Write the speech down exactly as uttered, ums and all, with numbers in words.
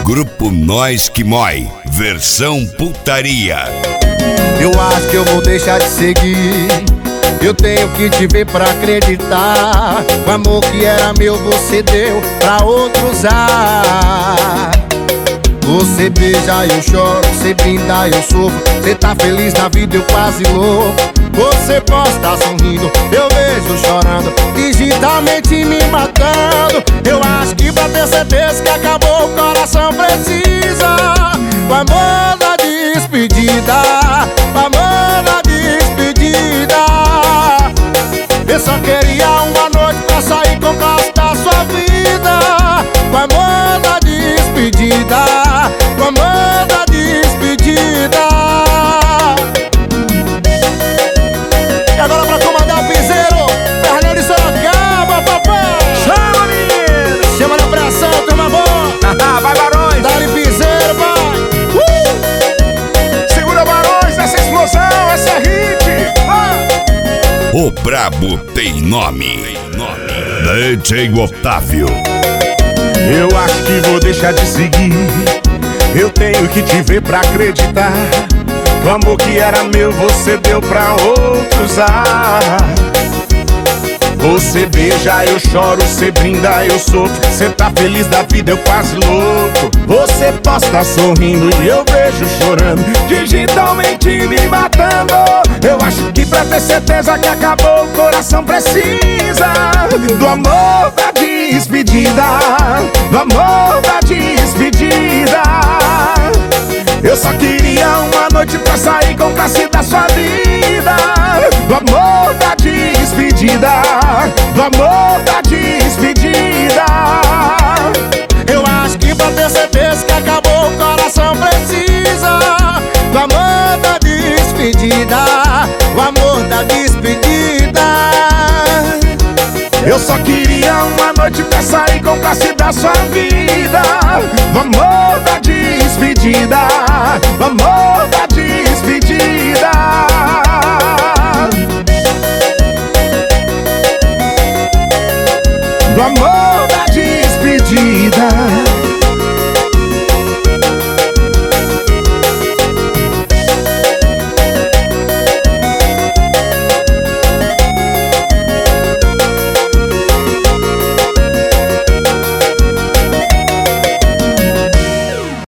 Grupo Nós Que Mói, versão putaria. Eu acho que eu vou deixar de seguir. Eu tenho que te ver pra acreditar. O amor que era meu você deu pra outro usar. Você beija, eu choro, você brinda, eu sofro. Você tá feliz na vida, eu quase louco. Você posta sorrindo, eu vejo chorando, digitalmente me matando. Eu acho que pra ter certeza que acabou, o coração precisa o amor da despedida, o amor da despedida. Eu só queria uma noite pra sair com o gosto da sua vida. O amor da despedida, o amor da despedida. E agora pra comandar o piseiro, Fernando de Sorocaba, papai. Chama, menino! Chama na pressão, turma boa. Vai, Barões! Dá-lhe piseiro, pai. Uh! Segura, Barões, essa explosão, essa é hit! Vai! O brabo tem nome. D J Otávio. Eu acho que vou deixar de seguir. Eu tenho que te ver pra acreditar. O amor que era meu você deu pra outros usar. Você beija, eu choro, você brinda, eu sofro. Você tá feliz da vida, eu quase louco. Você posta sorrindo e eu vejo chorando, digitalmente me matando. Eu acho que pra ter certeza que acabou, o coração precisa do amor da despedida, do amor da despedida. Eu só queria uma noite pra sair com classe da sua vida. Do amor da despedida, do amor da despedida. Eu acho que pra ter certeza que acabou, o coração precisa do amor da despedida, o amor da despedida. Eu só queria uma noite pra sair com classe da sua vida. Do amor da despedida, do amor da despedida. Do amor da despedida.